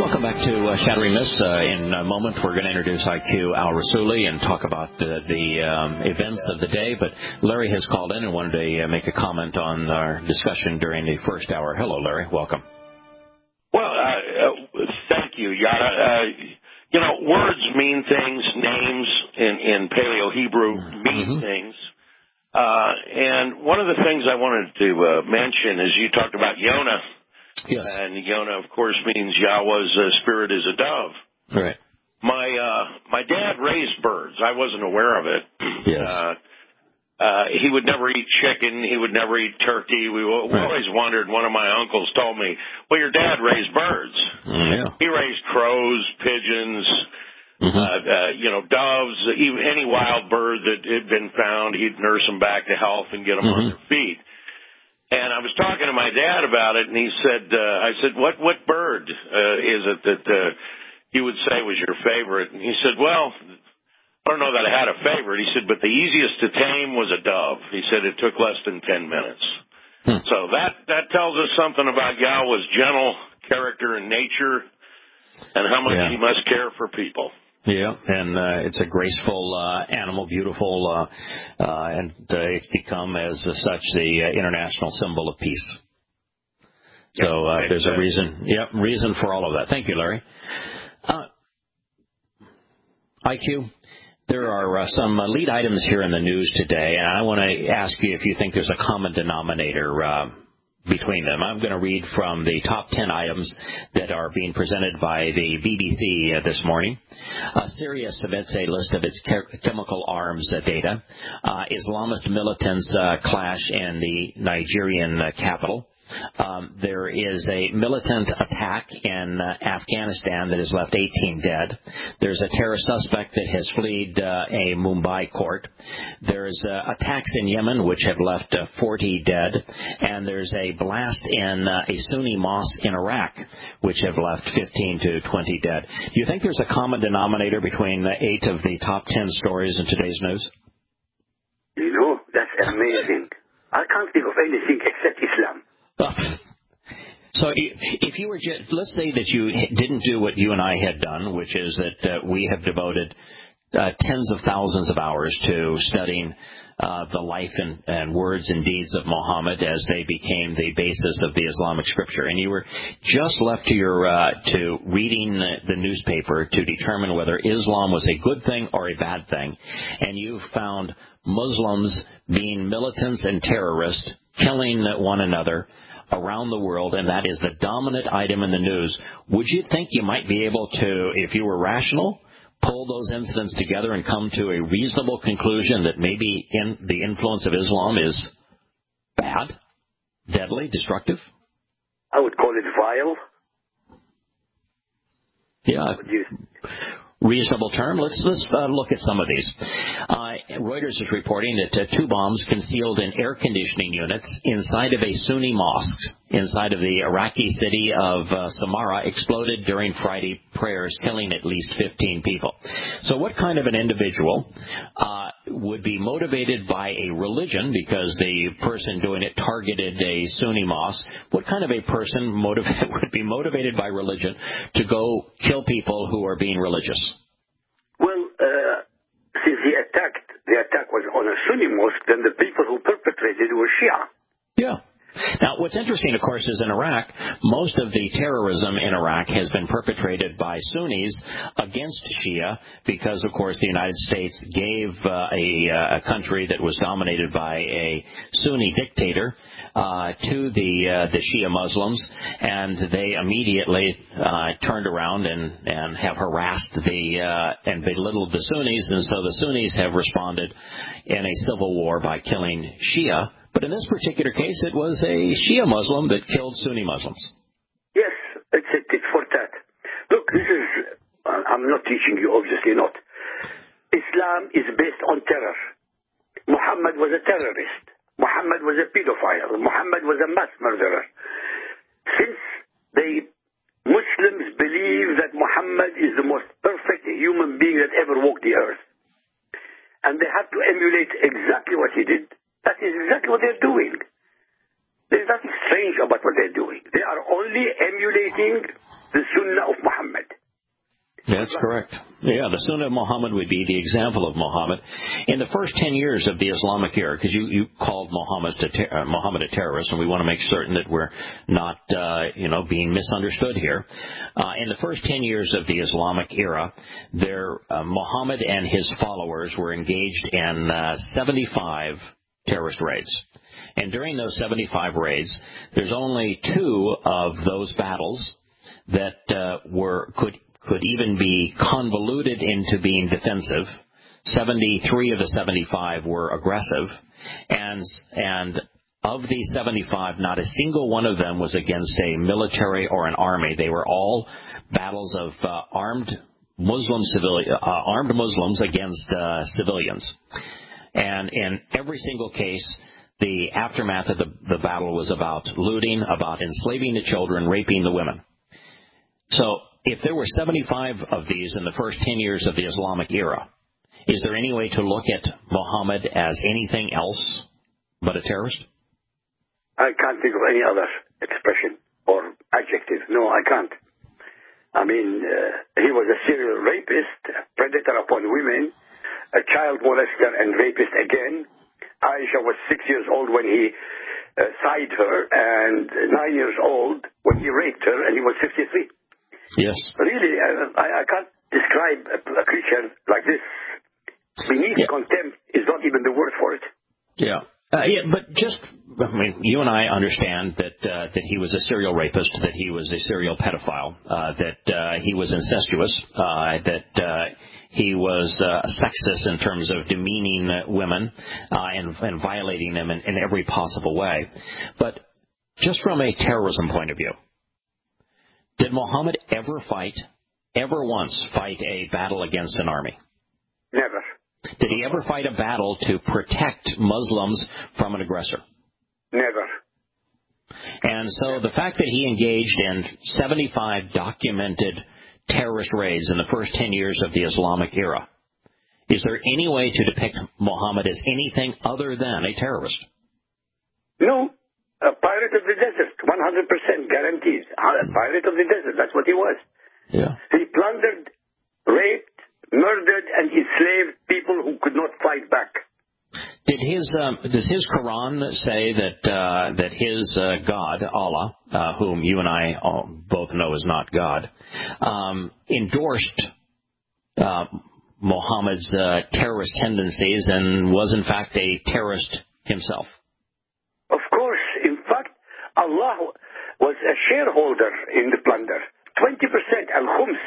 Welcome back to Shattering Myths. In a moment, we're going to introduce IQ Al-Rassouli and talk about the events of the day. But Larry has called in and wanted to make a comment on our discussion during the first hour. Hello, Larry. Welcome. Well, thank you, Yada. Words mean things. Names in Paleo-Hebrew mean things. And one of the things I wanted to mention is you talked about Yonah. Yes. And Yonah, of course, means Yahweh's spirit is a dove. Right. My dad raised birds. I wasn't aware of it. Yes. He would never eat chicken. He would never eat turkey. We always wondered. One of my uncles told me, well, your dad raised birds. Yeah. He raised crows, pigeons, doves, even any wild bird that had been found, he'd nurse them back to health and get them on their feet. And I was talking to my dad about it, and he said, I said, what bird is it that you would say was your favorite? And he said, well, I don't know that I had a favorite. He said, but the easiest to tame was a dove. He said it took less than 10 minutes. So that tells us something about Yahweh's gentle character and nature and how much he must care for people. Yeah, and it's a graceful animal, beautiful, and it's become, as such, the international symbol of peace. So there's a reason for all of that. Thank you, Larry. IQ, there are some lead items here in the news today, and I want to ask you if you think there's a common denominator between them. I'm going to read from the top 10 items that are being presented by the BBC this morning. Syria submits a list of its chemical arms data. Islamist militants clash in the Nigerian capital. There is a militant attack in Afghanistan that has left 18 dead. There's a terror suspect that has fled a Mumbai court. There's attacks in Yemen which have left 40 dead. And there's a blast in a Sunni mosque in Iraq which have left 15 to 20 dead. Do you think there's a common denominator between 8 of the top 10 stories in today's news? That's amazing. I can't think of anything except Islam. So if you were, let's say that you didn't do what you and I had done, which is that we have devoted tens of thousands of hours to studying the life and words and deeds of Muhammad as they became the basis of the Islamic scripture, and you were just left to to reading the newspaper to determine whether Islam was a good thing or a bad thing, and you found Muslims being militants and terrorists, killing one another around the world, and that is the dominant item in the news, would you think you might be able to, if you were rational, pull those incidents together and come to a reasonable conclusion that maybe the influence of Islam is bad, deadly, destructive? I would call it vile. Yeah. Reasonable term. Let's look at some of these. Reuters is reporting that 2 bombs concealed in air conditioning units inside of a Sunni mosque inside of the Iraqi city of Samarra exploded during Friday prayers, killing at least 15 people. So what kind of an individual would be motivated by a religion, because the person doing it targeted a Sunni mosque? What kind of a person would be motivated by religion to go kill people who are being religious? Well, since the attack was on a Sunni mosque, then the people who perpetrated were Shia. Yeah. Now, what's interesting, of course, is in Iraq, most of the terrorism in Iraq has been perpetrated by Sunnis against Shia because, of course, the United States gave a country that was dominated by a Sunni dictator to the Shia Muslims, and they immediately turned around and have harassed and belittled the Sunnis, and so the Sunnis have responded in a civil war by killing Shia. But in this particular case, it was a Shia Muslim that killed Sunni Muslims. Yes, it's a tit for tat. Look, this is, I'm not teaching you, obviously not. Islam is based on terror. Muhammad was a terrorist. Muhammad was a pedophile. Muhammad was a mass murderer. Since the Muslims believe that Muhammad is the most perfect human being that ever walked the earth, and they have to emulate exactly what he did, that is exactly what they're doing. There's nothing strange about what they're doing. They are only emulating the Sunnah of Muhammad. That's correct. Yeah, the Sunnah of Muhammad would be the example of Muhammad. In the first 10 years of the Islamic era, because you called Muhammad a terrorist, and we want to make certain that we're not, being misunderstood here. In the first 10 years of the Islamic era, Muhammad and his followers were engaged in 75 terrorist raids. And during those 75 raids, there's only 2 of those battles that could even be convoluted into being defensive. 73 of the 75 were aggressive, and of these 75, not a single one of them was against a military or an army. They were all battles of armed Muslims against civilians. And in every single case, the aftermath of the battle was about looting, about enslaving the children, raping the women. So if there were 75 of these in the first 10 years of the Islamic era, is there any way to look at Muhammad as anything else but a terrorist? I can't think of any other expression or adjective. No, I can't. I mean, he was a serial rapist, a predator upon women, a child molester and rapist again. Aisha was 6 years old when he sied her, and 9 years old when he raped her, and he was 53. Yes. Really, I can't describe a creature like this. Beneath contempt is not even the word for it. Yeah. But you and I understand that he was a serial rapist, that he was a serial pedophile, that he was incestuous, that he was sexist in terms of demeaning women and violating them in every possible way. But just from a terrorism point of view, did Muhammad ever once fight a battle against an army? Never. Did he ever fight a battle to protect Muslims from an aggressor? Never. And so the fact that he engaged in 75 documented terrorist raids in the first 10 years of the Islamic era, is there any way to depict Muhammad as anything other than a terrorist? No. A pirate of the desert, 100% guaranteed. A pirate of the desert, that's what he was. Yeah. He plundered, raped, murdered, and enslaved people who could not fight back. Does his Quran say that his God, Allah, whom you and I both know is not God, endorsed Muhammad's terrorist tendencies and was in fact a terrorist himself? Of course. In fact, Allah was a shareholder in the plunder. 20% al-khums.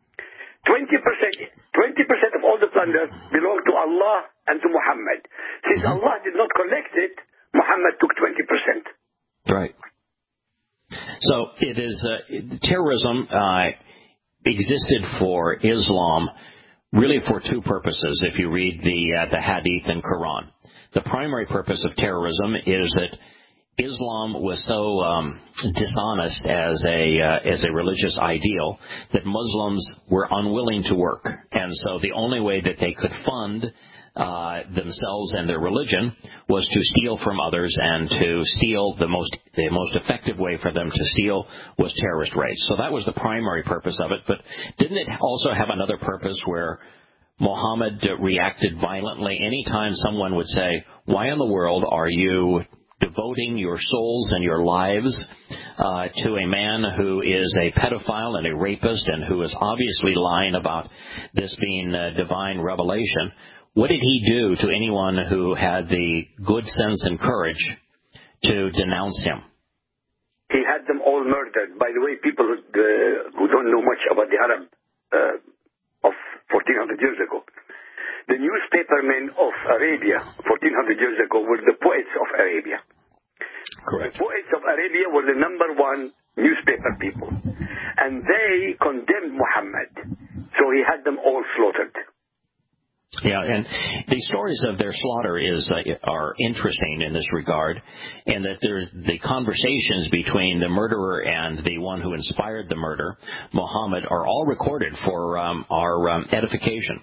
20% of all the plunder belonged to Allah and to Muhammad. Since Allah did not collect it, Muhammad took 20%. Right. So it is terrorism existed for Islam really for 2 purposes. If you read the Hadith and Quran, the primary purpose of terrorism is that Islam was so dishonest as a religious ideal that Muslims were unwilling to work, and so the only way that they could fund themselves and their religion was to steal from others, and to steal the most effective way for them to steal was terrorist raids. So that was the primary purpose of it. But didn't it also have another purpose where Muhammad reacted violently anytime someone would say, "Why in the world are you devoting your souls and your lives to a man who is a pedophile and a rapist and who is obviously lying about this being divine revelation?" What did he do to anyone who had the good sense and courage to denounce him? He had them all murdered. By the way, people who don't know much about the Arab of 1400 years ago, the newspapermen of Arabia 1400 years ago were the poets of Arabia. Correct. The poets of Arabia were the number 1 newspaper people. And they condemned Muhammad. So he had them all slaughtered. Yeah, and the stories of their slaughter are interesting in this regard, and that the conversations between the murderer and the one who inspired the murder, Muhammad, are all recorded for our edification.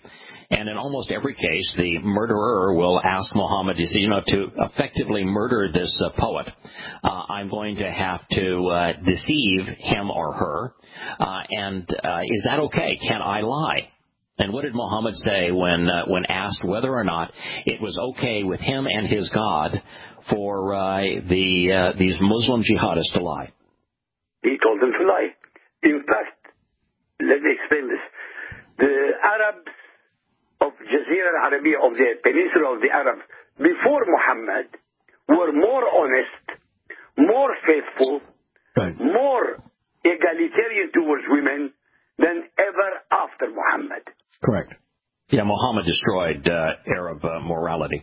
And in almost every case, the murderer will ask Muhammad, to effectively murder this poet, I'm going to have to deceive him or her. And is that okay? Can I lie? And what did Muhammad say when asked whether or not it was okay with him and his God for these Muslim jihadists to lie? He told them to lie. In fact, let me explain this. The Arabs of Jazeera al-Arabiya, of the Peninsula of the Arabs, before Muhammad, were more honest, more faithful, right, more egalitarian towards women than ever after Muhammad. Correct. Yeah, Muhammad destroyed Arab morality.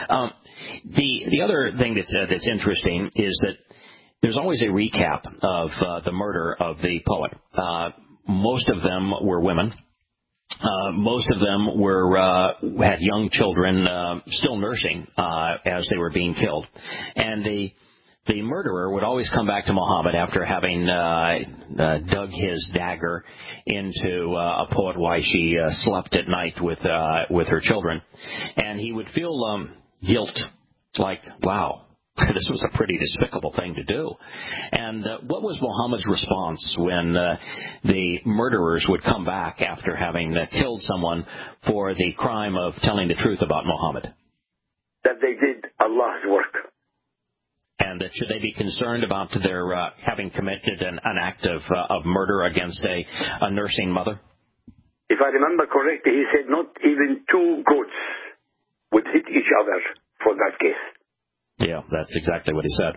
The other thing that's interesting is that there's always a recap of the murder of the poet. Most of them were women. Most of them had young children still nursing as they were being killed, and the murderer would always come back to Muhammad after having dug his dagger into a poet while she slept at night with her children, and he would feel guilt, like, wow, this was a pretty despicable thing to do. And what was Muhammad's response when the murderers would come back after having killed someone for the crime of telling the truth about Muhammad? That they did Allah's work. And that should they be concerned about their having committed an act of murder against a nursing mother? If I remember correctly, he said not even two goats would hit each other for that case. Yeah, that's exactly what he said.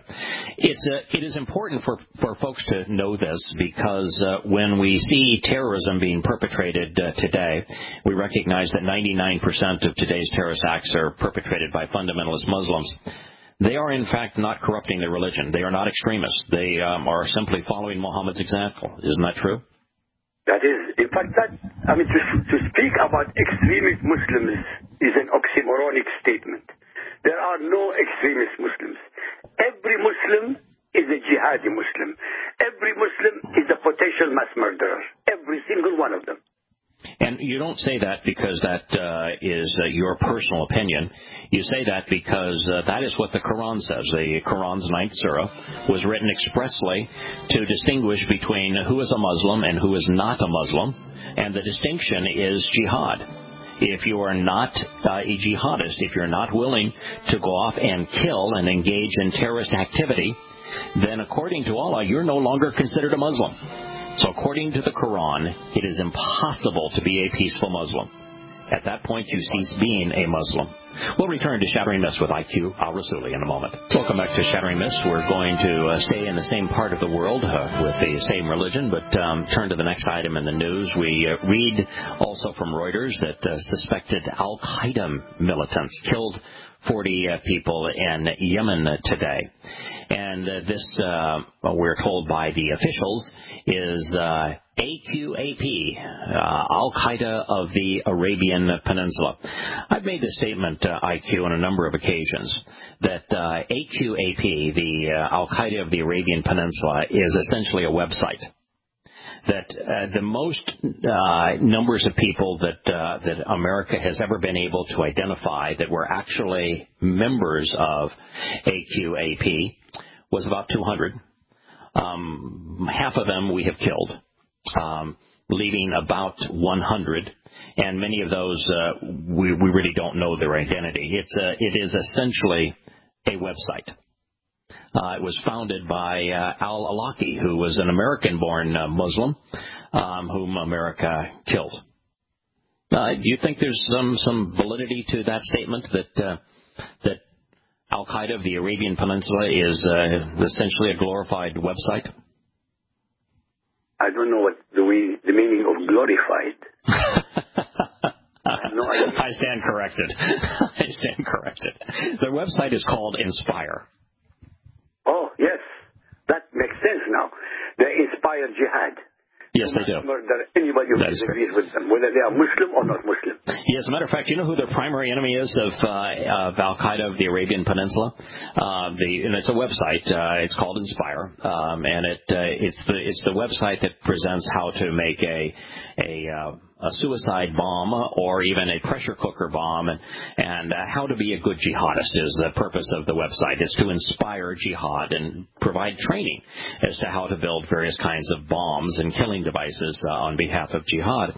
It is important for folks to know this because when we see terrorism being perpetrated today, we recognize that 99% of today's terrorist acts are perpetrated by fundamentalist Muslims. They are, in fact, not corrupting their religion. They are not extremists. They are simply following Muhammad's example. Isn't that true? That is, in fact, to speak about extremist Muslims is an oxymoronic statement. There are no extremist Muslims. Every Muslim is a jihadi Muslim. Every Muslim is a potential mass murderer. Every single one of them. And you don't say that because that is your personal opinion. You say that because that is what the Quran says. The Quran's 9th surah was written expressly to distinguish between who is a Muslim and who is not a Muslim. And the distinction is jihad. If you are not a jihadist, if you're not willing to go off and kill and engage in terrorist activity, then according to Allah, you're no longer considered a Muslim. So according to the Quran, it is impossible to be a peaceful Muslim. At that point, you cease being a Muslim. We'll return to Shattering Myths with IQ al-Rassooli in a moment. Welcome back to Shattering Myths. We're going to stay in the same part of the world with the same religion, but turn to the next item in the news. We read also from Reuters that suspected al-Qaeda militants killed 40 people in Yemen today. And this, we're told by the officials, is AQAP, Al-Qaeda of the Arabian Peninsula. I've made this statement, IQ, on a number of occasions, that AQAP, the Al-Qaeda of the Arabian Peninsula, is essentially a website. That the most numbers of people that America has ever been able to identify that were actually members of AQAP was about 200. Half of them we have killed, leaving about 100, and many of those we really don't know their identity. It is essentially a website. It was founded by al-Awlaki, who was an American-born Muslim whom America killed. Do you think there's some validity to that statement that Al-Qaeda of the Arabian Peninsula is essentially a glorified website? I don't know what the meaning of glorified. No idea. I stand corrected. I stand corrected. Their website is called Inspire. Oh, yes. That makes sense now. They inspire jihad. Yes, they do. Murder anybody who disagrees with them, whether they are Muslim or not Muslim. Yes, as a matter of fact, you know who their primary enemy is of Al-Qaeda of the Arabian Peninsula? And it's a website. It's called Inspire, and it's the website that presents how to make a a suicide bomb or even a pressure cooker bomb, and how to be a good jihadist is the purpose of the website. It's to inspire jihad and provide training as to how to build various kinds of bombs and killing devices on behalf of jihad.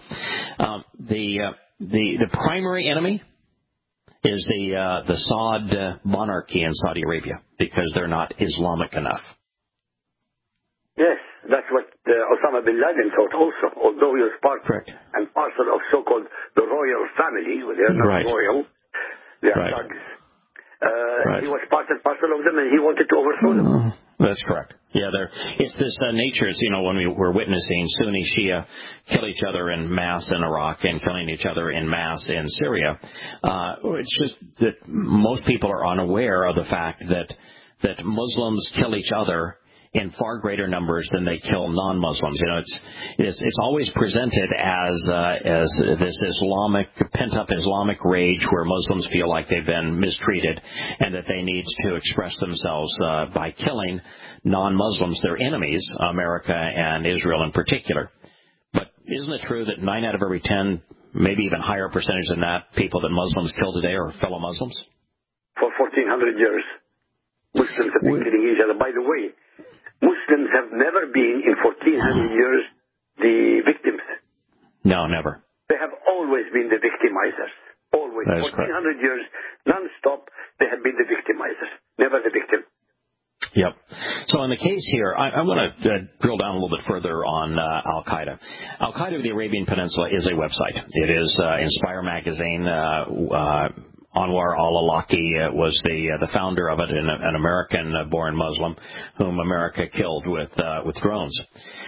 The primary enemy is the Saud monarchy in Saudi Arabia because they're not Islamic enough. Yes, that's what Osama bin Laden thought also, although he was part and parcel of so-called the royal family. They are not royal, they are thugs. He was part and parcel of them, and he wanted to overthrow them. That's correct. Yeah, it's this nature. It's, when we're witnessing Sunni Shia kill each other in mass in Iraq and killing each other in mass in Syria. It's just that most people are unaware of the fact that Muslims kill each other in far greater numbers than they kill non-Muslims. It's always presented as this pent-up Islamic rage where Muslims feel like they've been mistreated and that they need to express themselves by killing non-Muslims, their enemies, America and Israel in particular. But isn't it true that 9 out of every 10, maybe even higher percentage than that, people that Muslims kill today are fellow Muslims? For 1,400 years, Muslims have been killing each other. By the way, Muslims have never been, in 1,400 years, the victims. No, never. They have always been the victimizers. Always. 1,400 years, non-stop, they have been the victimizers, never the victim. Yep. So in the case here, I want to drill down a little bit further on Al-Qaeda. Al-Qaeda of the Arabian Peninsula is a website. It is Inspire Magazine. Anwar al-Awlaki was the founder of it, an American-born Muslim whom America killed with drones.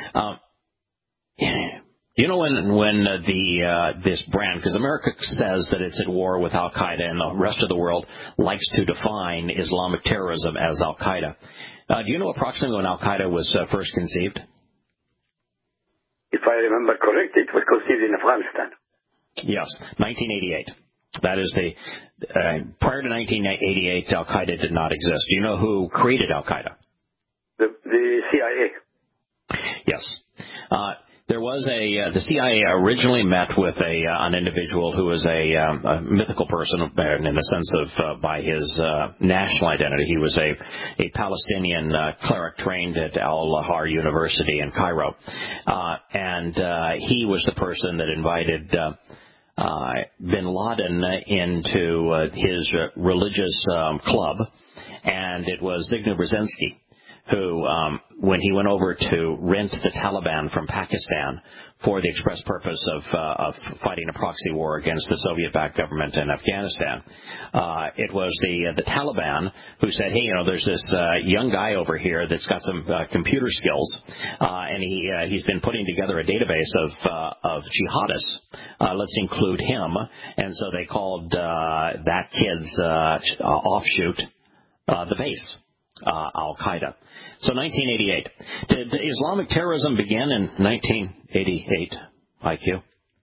When this brand, because America says that it's at war with Al-Qaeda, and the rest of the world likes to define Islamic terrorism as Al-Qaeda. Do you know approximately when Al-Qaeda was first conceived? If I remember correctly, it was conceived in Afghanistan. Yes, 1988. That is prior to 1988, Al-Qaeda did not exist. Do you know who created Al-Qaeda? The CIA. Yes. There was the CIA originally met with an individual who was a mythical person in the sense of by his national identity. He was a Palestinian cleric trained at Al-Azhar University in Cairo. And he was the person that invited bin Laden into his religious club, and it was Zygmunt Brzezinski who, when he went over to rent the Taliban from Pakistan for the express purpose of fighting a proxy war against the Soviet-backed government in Afghanistan, it was the Taliban who said, hey, there's this young guy over here that's got some computer skills, and he's been putting together a database of jihadists. Let's include him. And so they called that kid's offshoot the base. Al-Qaeda. So 1988. Did Islamic terrorism begin in 1988, IQ?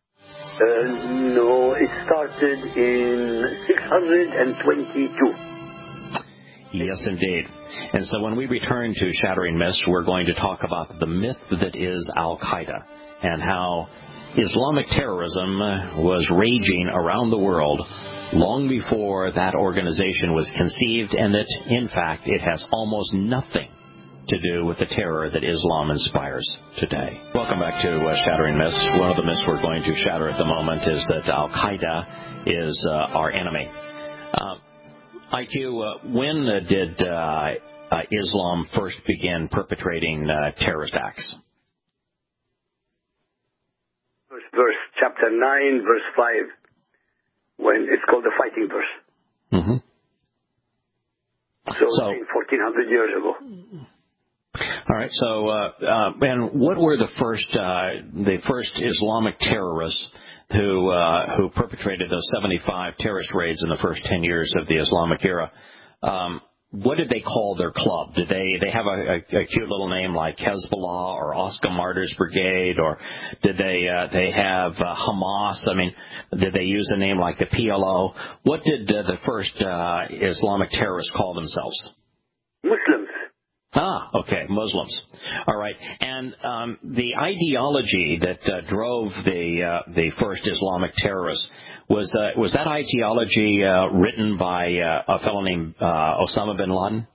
No, it started in 622. Yes, indeed. And so when we return to Shattering Myths, we're going to talk about the myth that is Al-Qaeda and how Islamic terrorism was raging around the world long before that organization was conceived, and that, in fact, it has almost nothing to do with the terror that Islam inspires today. Welcome back to Shattering Myths. One of the myths we're going to shatter at the moment is that Al-Qaeda is our enemy. IQ, when did Islam first begin perpetrating terrorist acts? Verse chapter 9, verse 5. When it's called the fighting verse. Mm-hmm. So 1,400 years ago. All right. So, and what were the first Islamic terrorists who perpetrated those 75 terrorist raids in the first 10 years of the Islamic era? What did they call their club? Did they have a cute little name like Hezbollah or Oscar Martyrs Brigade, or did they have Hamas? I mean, did they use a name like the PLO? What did the first Islamic terrorists call themselves? Muslims. Okay, Muslims. All right. And the ideology that drove the first Islamic terrorists, was that ideology written by a fellow named Osama bin Laden?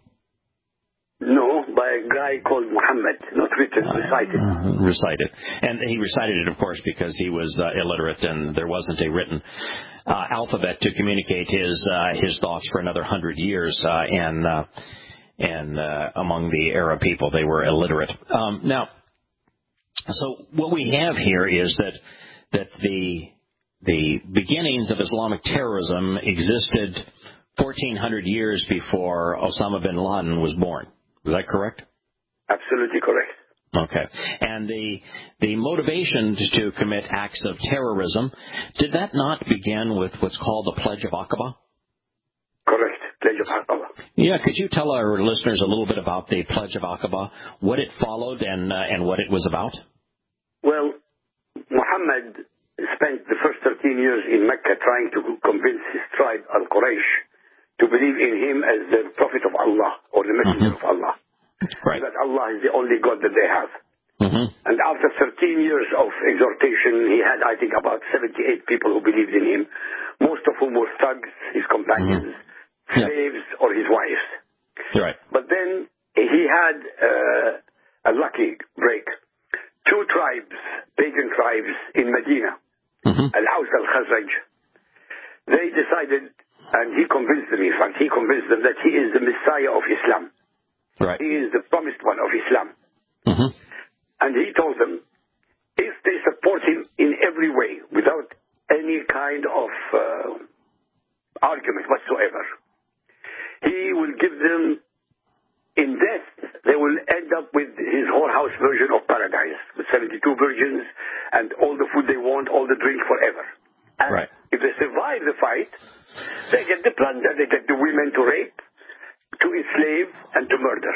No, by a guy called Muhammad, not written, recited. Recited. And he recited it, of course, because he was illiterate and there wasn't a written alphabet to communicate his thoughts for another 100 years. And among the Arab people, they were illiterate. Now, so what we have here is that the beginnings of Islamic terrorism existed 1,400 years before Osama bin Laden was born. Is that correct? Absolutely correct. Okay. And the motivation to commit acts of terrorism, did that not begin with what's called the Pledge of Aqaba? Correct. Pledge of Aqaba. Yeah, could you tell our listeners a little bit about the Pledge of Aqaba, what it followed and what it was about? Well, Muhammad spent the first 13 years in Mecca trying to convince his tribe, Al-Quraysh, to believe in him as the prophet of Allah or the messenger of Allah. Right. That Allah is the only God that they have. Mm-hmm. And after 13 years of exhortation, he had, I think, about 78 people who believed in him, most of whom were thugs, his companions, slaves, or his wives. Right. But then he had a lucky break. Two tribes, pagan tribes in Medina, Al-Aws al-Khazraj, they decided, and he convinced them, in fact, that he is the Messiah of Islam. Right. He is the promised one of Islam. And he told them, if they support him in every way, without any kind of argument whatsoever, he will give them, in death, they will end up with his whorehouse version of paradise, with 72 virgins and all the food they want, all the drink forever. And if they survive the fight, they get the plunder, they get the women to rape, to enslave, and to murder.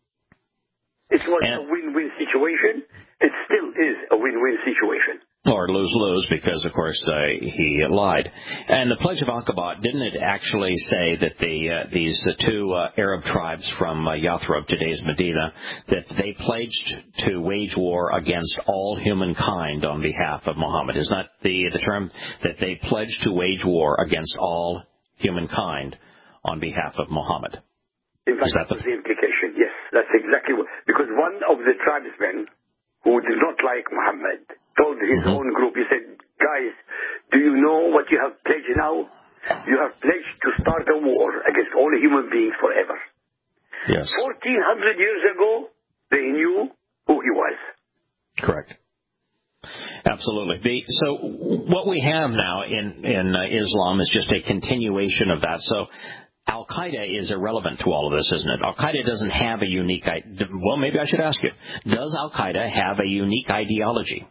It was a win-win situation. It still is a win-win situation. Or lose-lose, because, of course, he lied. And the Pledge of Aqaba, didn't it actually say that these two Arab tribes from Yathrib, today's Medina, that they pledged to wage war against all humankind on behalf of Muhammad? Is that the term, that they pledged to wage war against all humankind on behalf of Muhammad? In fact, that was the implication, yes. That's exactly what... Because one of the tribesmen who did not like Muhammad told his own group, he said, guys, do you know what you have pledged now? You have pledged to start a war against all human beings forever. Yes. 1,400 years ago, they knew who he was. Correct. Absolutely. So what we have now in Islam is just a continuation of that. So Al-Qaeda is irrelevant to all of this, isn't it? Al-Qaeda doesn't have a unique... Well, maybe I should ask you, does Al-Qaeda have a unique ideology?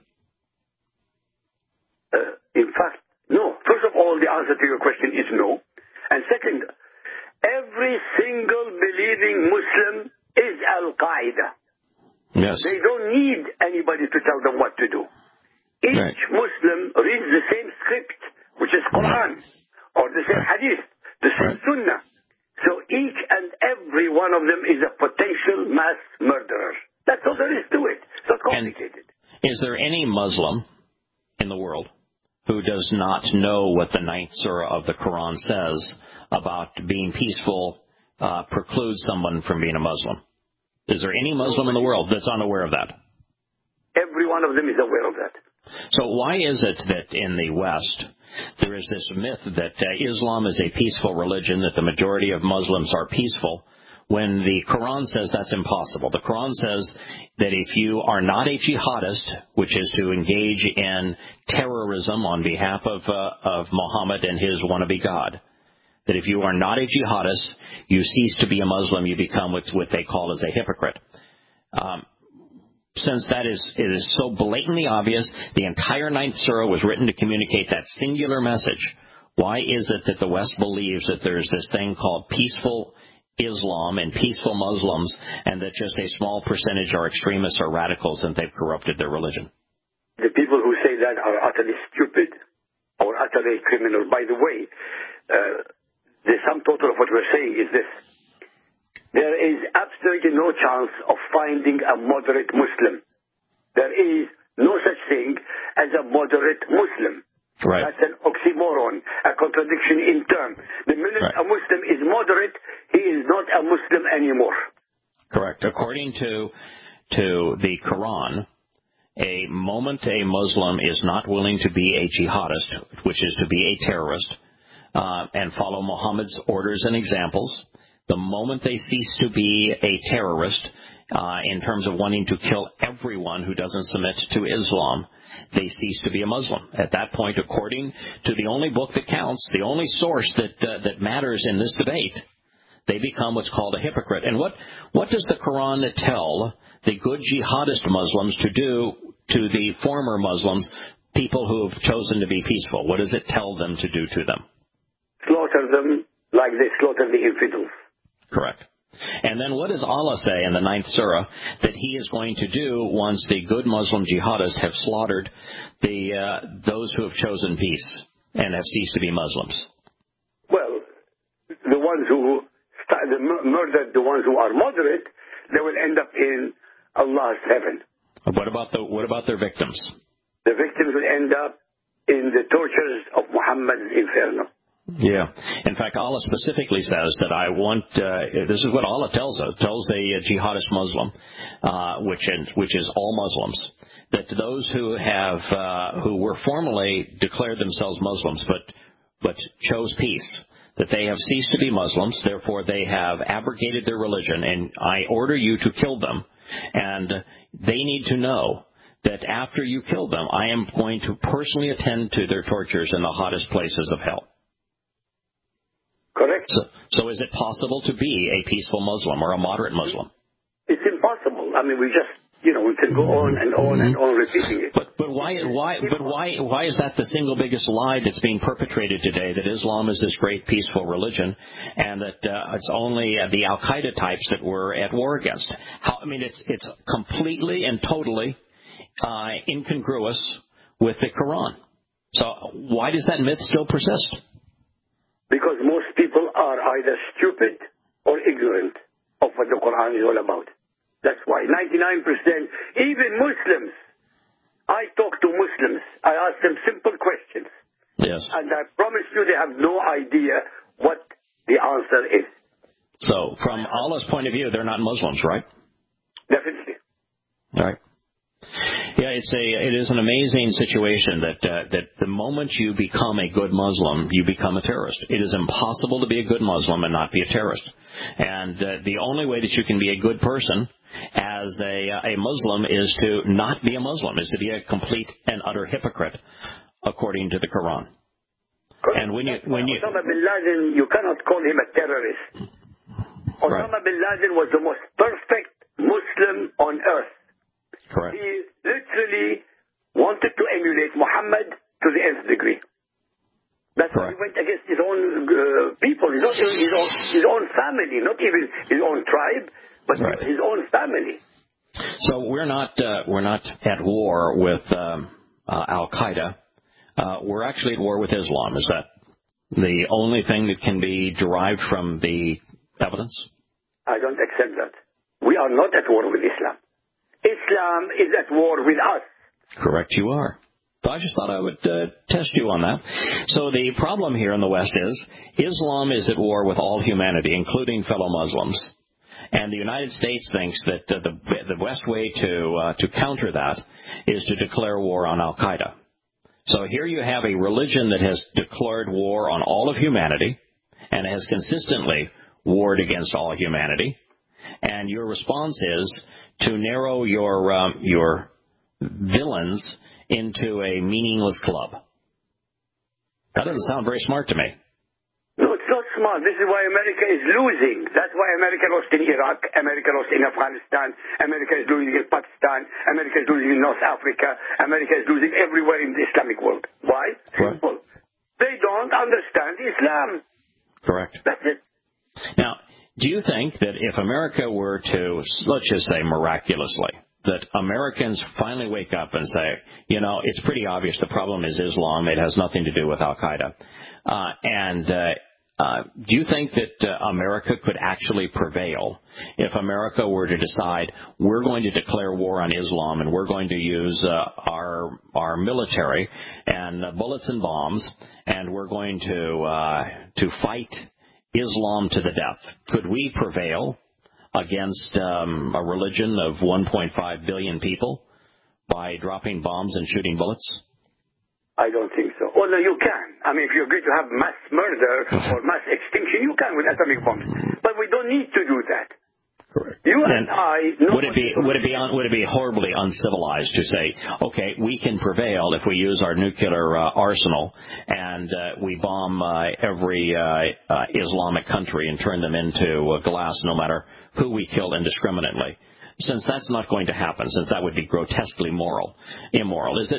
In fact, no. First of all, the answer to your question is no. And second, every single believing Muslim is Al-Qaeda. Yes. They don't need anybody to tell them what to do. Each Muslim reads the same script, which is Quran, or the same Hadith, the same Sunnah. So each and every one of them is a potential mass murderer. That's all there is to it. It's not complicated. And is there any Muslim in the world who does not know what the 9th surah of the Quran says about being peaceful precludes someone from being a Muslim? Is there any Muslim in the world that's unaware of that? Every one of them is aware of that. So why is it that in the West there is this myth that Islam is a peaceful religion, that the majority of Muslims are peaceful, when the Quran says that's impossible? The Quran says that if you are not a jihadist, which is to engage in terrorism on behalf of Muhammad and his wannabe God, that if you are not a jihadist, you cease to be a Muslim, you become what they call as a hypocrite. Since it is so blatantly obvious, the entire 9th surah was written to communicate that singular message. Why is it that the West believes that there's this thing called peaceful Islam and peaceful Muslims, and that just a small percentage are extremists or radicals and they've corrupted their religion? The people who say that are utterly stupid or utterly criminal. By the way, the sum total of what we're saying is this. there is absolutely no chance of finding a moderate Muslim. There is no such thing as a moderate Muslim. Right. That's an oxymoron, a contradiction in terms. The minute a Muslim is moderate, he is not a Muslim anymore. Correct. According to the Quran, a moment a Muslim is not willing to be a jihadist, which is to be a terrorist, and follow Muhammad's orders and examples, the moment they cease to be a terrorist, in terms of wanting to kill everyone who doesn't submit to Islam, they cease to be a Muslim. At that point, according to the only book that counts, the only source that matters in this debate, they become what's called a hypocrite. And what does the Quran tell the good jihadist Muslims to do to the former Muslims, people who have chosen to be peaceful? What does it tell them to do to them? Slaughter them like they slaughter the infidels. Correct. And then what does Allah say in the 9th surah that he is going to do once the good Muslim jihadists have slaughtered those who have chosen peace and have ceased to be Muslims? Well, the ones who murdered the ones who are moderate, they will end up in Allah's heaven. What about their victims? The victims will end up in the tortures of Muhammad's inferno. Yeah. In fact, Allah specifically says that I want, this is what Allah tells us, tells the jihadist Muslim, which is all Muslims, that those who were formerly declared themselves Muslims, but chose peace, that they have ceased to be Muslims, therefore they have abrogated their religion, and I order you to kill them, and they need to know that after you kill them, I am going to personally attend to their tortures in the hottest places of hell. Correct. So is it possible to be a peaceful Muslim or a moderate Muslim? It's impossible. I mean, we can go on and on and on repeating it. But why is that the single biggest lie that's being perpetrated today, that Islam is this great peaceful religion and that it's only the Al-Qaeda types that we're at war against? It's completely and totally incongruous with the Quran. So why does that myth still persist? Because most people are either stupid or ignorant of what the Quran is all about. That's why 99%, even Muslims, I talk to Muslims, I ask them simple questions. Yes. And I promise you they have no idea what the answer is. So from Allah's point of view, they're not Muslims, right? Definitely. All right. Yeah, it is an amazing situation that the moment you become a good Muslim, you become a terrorist. It is impossible to be a good Muslim and not be a terrorist. And the only way that you can be a good person as a Muslim is to not be a Muslim, is to be a complete and utter hypocrite, according to the Quran. And when you Osama bin Laden, you cannot call him a terrorist. Osama bin Laden was the most perfect Muslim on earth. Correct. He literally wanted to emulate Muhammad to the nth degree. That's why he went against his own people, his own family, not even his own tribe, but his own family. So we're not at war with Al-Qaeda. We're actually at war with Islam. Is that the only thing that can be derived from the evidence? I don't accept that. We are not at war with Islam. Islam is at war with us. Correct, you are. I just thought I would test you on that. So the problem here in the West is Islam is at war with all humanity, including fellow Muslims. And the United States thinks that the best way to counter that is to declare war on Al-Qaeda. So here you have a religion that has declared war on all of humanity and has consistently warred against all humanity. And your response is to narrow your villains into a meaningless club. That doesn't sound very smart to me. No, it's not smart. This is why America is losing. That's why America lost in Iraq, America lost in Afghanistan, America is losing in Pakistan, America is losing in North Africa, America is losing everywhere in the Islamic world. Why? Simple. They don't understand Islam. Correct. That's it. Now, do you think that if America were to, let's just say miraculously, that Americans finally wake up and say, it's pretty obvious the problem is Islam, it has nothing to do with Al-Qaeda, and do you think that America could actually prevail if America were to decide we're going to declare war on Islam and we're going to use our military and bullets and bombs and we're going to fight Islam to the death? Could we prevail against a religion of 1.5 billion people by dropping bombs and shooting bullets? I don't think so. Oh, no, you can. I mean, if you're going to have mass murder or mass extinction, you can with atomic bombs. But we don't need to do that. Correct. You and I know would it be horribly uncivilized to say, okay, we can prevail if we use our nuclear arsenal and we bomb every Islamic country and turn them into glass, no matter who we kill indiscriminately? Since that's not going to happen, since that would be grotesquely immoral, is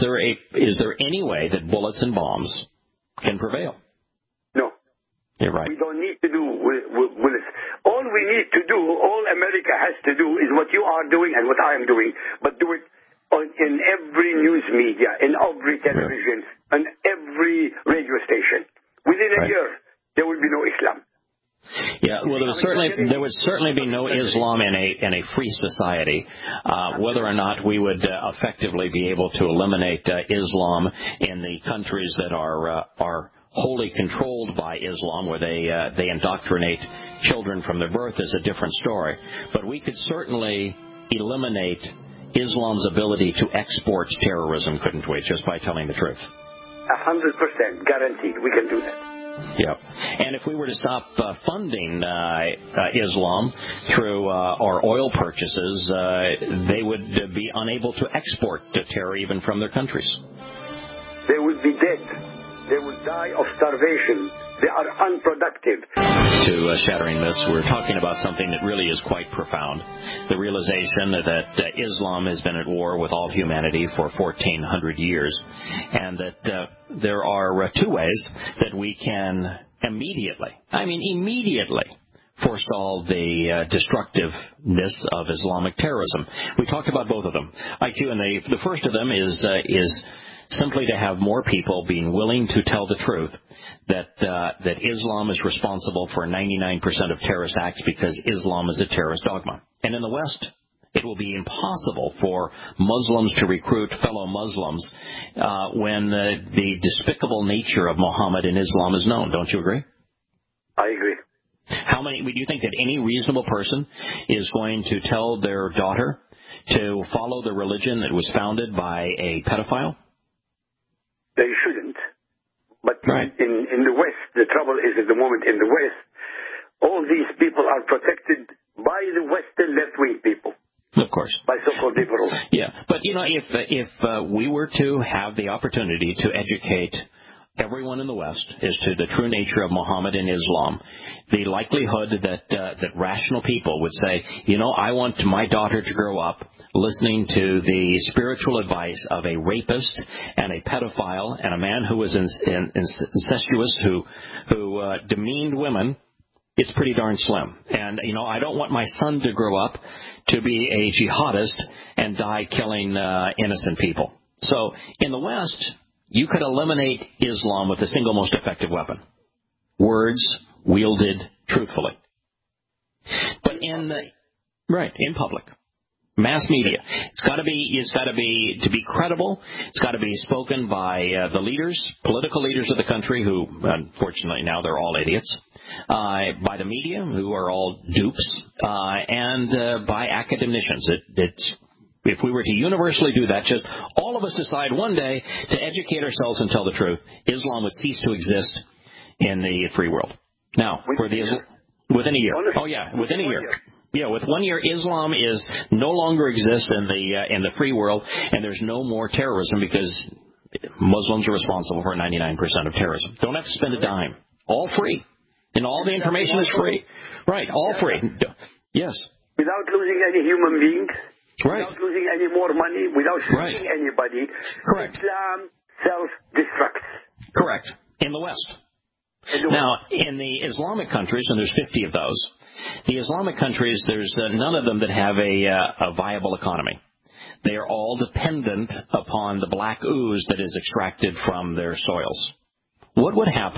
there any way that bullets and bombs can prevail? No. You're right. We don't need to do bullets. All we need to do, all America has to do, is what you are doing and what I am doing, but do it in every news media, in every television, and every radio station. Within a year, there will be no Islam. Yeah, well, there would certainly be no Islam in a free society. Whether or not we would effectively be able to eliminate Islam in the countries that are wholly controlled by Islam, where they indoctrinate children from their birth, is a different story. But we could certainly eliminate Islam's ability to export terrorism, couldn't we, just by telling the truth? 100% guaranteed. We can do that. Yeah, and if we were to stop funding Islam through our oil purchases, they would be unable to export terror even from their countries. They would be dead. They would die of starvation. They are unproductive. To Shattering Myths, we're talking about something that really is quite profound. The realization that Islam has been at war with all humanity for 1,400 years, and that there are two ways that we can immediately forestall the destructiveness of Islamic terrorism. We talked about both of them, IQ, and the first of them is simply to have more people being willing to tell the truth that Islam is responsible for 99% of terrorist acts because Islam is a terrorist dogma. And in the West, it will be impossible for Muslims to recruit fellow Muslims when the despicable nature of Muhammad and Islam is known. Don't you agree? I agree. Do you think that any reasonable person is going to tell their daughter to follow the religion that was founded by a pedophile? They shouldn't. But right. in the West, the trouble is at the moment in the West, all these people are protected by the Western left-wing people. Of course. By so-called liberals. Yeah, but if we were to have the opportunity to educate everyone in the West as to the true nature of Muhammad and Islam, the likelihood that rational people would say, I want my daughter to grow up listening to the spiritual advice of a rapist and a pedophile and a man who was incestuous, who demeaned women, it's pretty darn slim. And, I don't want my son to grow up to be a jihadist and die killing innocent people. So in the West, you could eliminate Islam with the single most effective weapon: words wielded truthfully. But in public, mass media, it's got to be to be credible. It's got to be spoken by the leaders, political leaders of the country, who unfortunately now they're all idiots. By the media, who are all dupes, and by academicians. If we were to universally do that, just all of us decide one day to educate ourselves and tell the truth, Islam would cease to exist in the free world. Now, within a year. Oh yeah, within a year. Yeah, with 1 year, Islam no longer exists in the free world, and there's no more terrorism because Muslims are responsible for 99% of terrorism. Don't have to spend a dime. All free. And all the information is free. Right, all free. Yes. Without losing any human being. Right. Without losing any more money, without shooting anybody. Correct. Islam self-destructs. Correct. In the West. Now, in the Islamic countries, and there's 50 of those, the Islamic countries, there's none of them that have a viable economy. They are all dependent upon the black ooze that is extracted from their soils. What would happen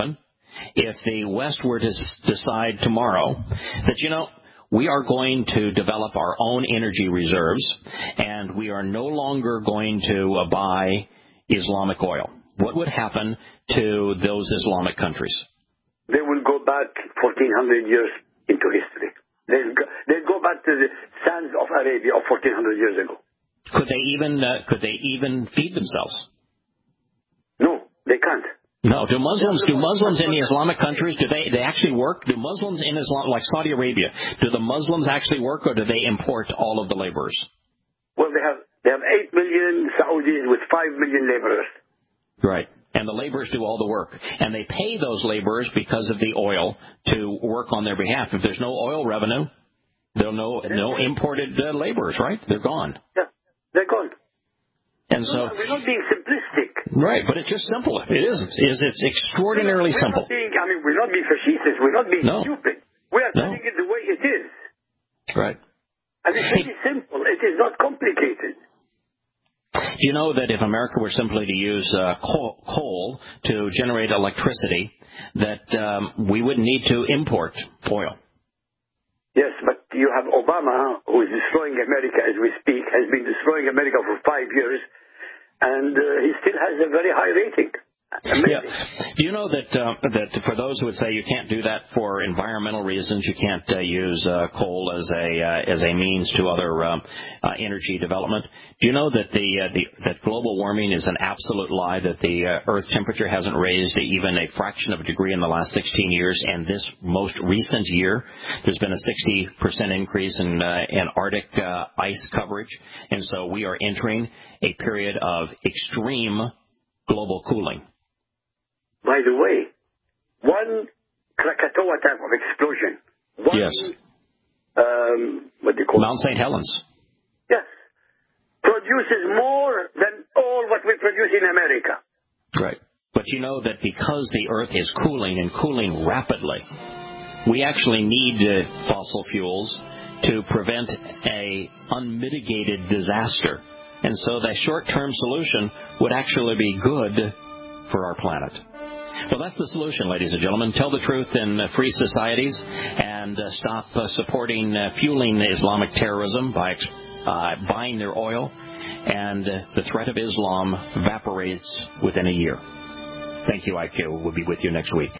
if the West were to decide tomorrow that, we are going to develop our own energy reserves, and we are no longer going to buy Islamic oil? What would happen to those Islamic countries? They will go back 1,400 years into history. They'll go back to the sands of Arabia of 1,400 years ago. Could they even feed themselves? No, they can't. No. Do Muslims in the Islamic countries, do they actually work? Do Muslims in Islam, like Saudi Arabia, do the Muslims actually work, or do they import all of the laborers? Well, they have 8 million Saudis with 5 million laborers. Right. And the laborers do all the work. And they pay those laborers because of the oil to work on their behalf. If there's no oil revenue, there'll no imported laborers, right? They're gone. Yeah, they're gone. And so we're not being simplistic. Right, but it's just simple. It isn't. It's extraordinarily simple. We're not being facetious. We're not being stupid. We are telling it the way it is. Right. And it's very simple. It is not complicated. Do you know that if America were simply to use coal to generate electricity, that we wouldn't need to import oil? Yes, but you have Obama, who is destroying America as we speak, has been destroying America for 5 years, and he still has a very high rating. Amazing. Yeah. Do you know that for those who would say you can't do that for environmental reasons, you can't use coal as a means to other energy development? Do you know that that global warming is an absolute lie? That the Earth's temperature hasn't raised even a fraction of a degree in the last 16 years, and this most recent year, there's been a 60% increase in Arctic ice coverage, and so we are entering a period of extreme global cooling. By the way, one Krakatoa type of explosion. What do you call it? Mount St. Helens. Yes. Produces more than all what we produce in America. Right. But you know that because the Earth is cooling and cooling rapidly, we actually need fossil fuels to prevent a unmitigated disaster. And so the short-term solution would actually be good for our planet. Well, that's the solution, ladies and gentlemen. Tell the truth in free societies and stop supporting fueling Islamic terrorism by buying their oil, and the threat of Islam evaporates within a year. Thank you, IQ. We'll be with you next week.